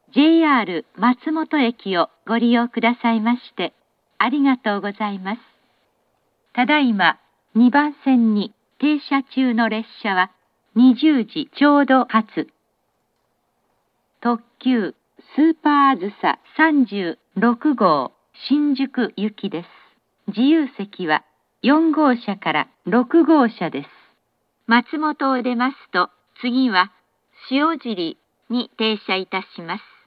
JR 松本駅をご利用くださいましてありがとうございます。ただいま2番線に停車中の列車は20時ちょうど発特急スーパーあずさ36号新宿行きです。自由席は4号車から6号車です。松本を出ますと次は塩尻に停車いたします。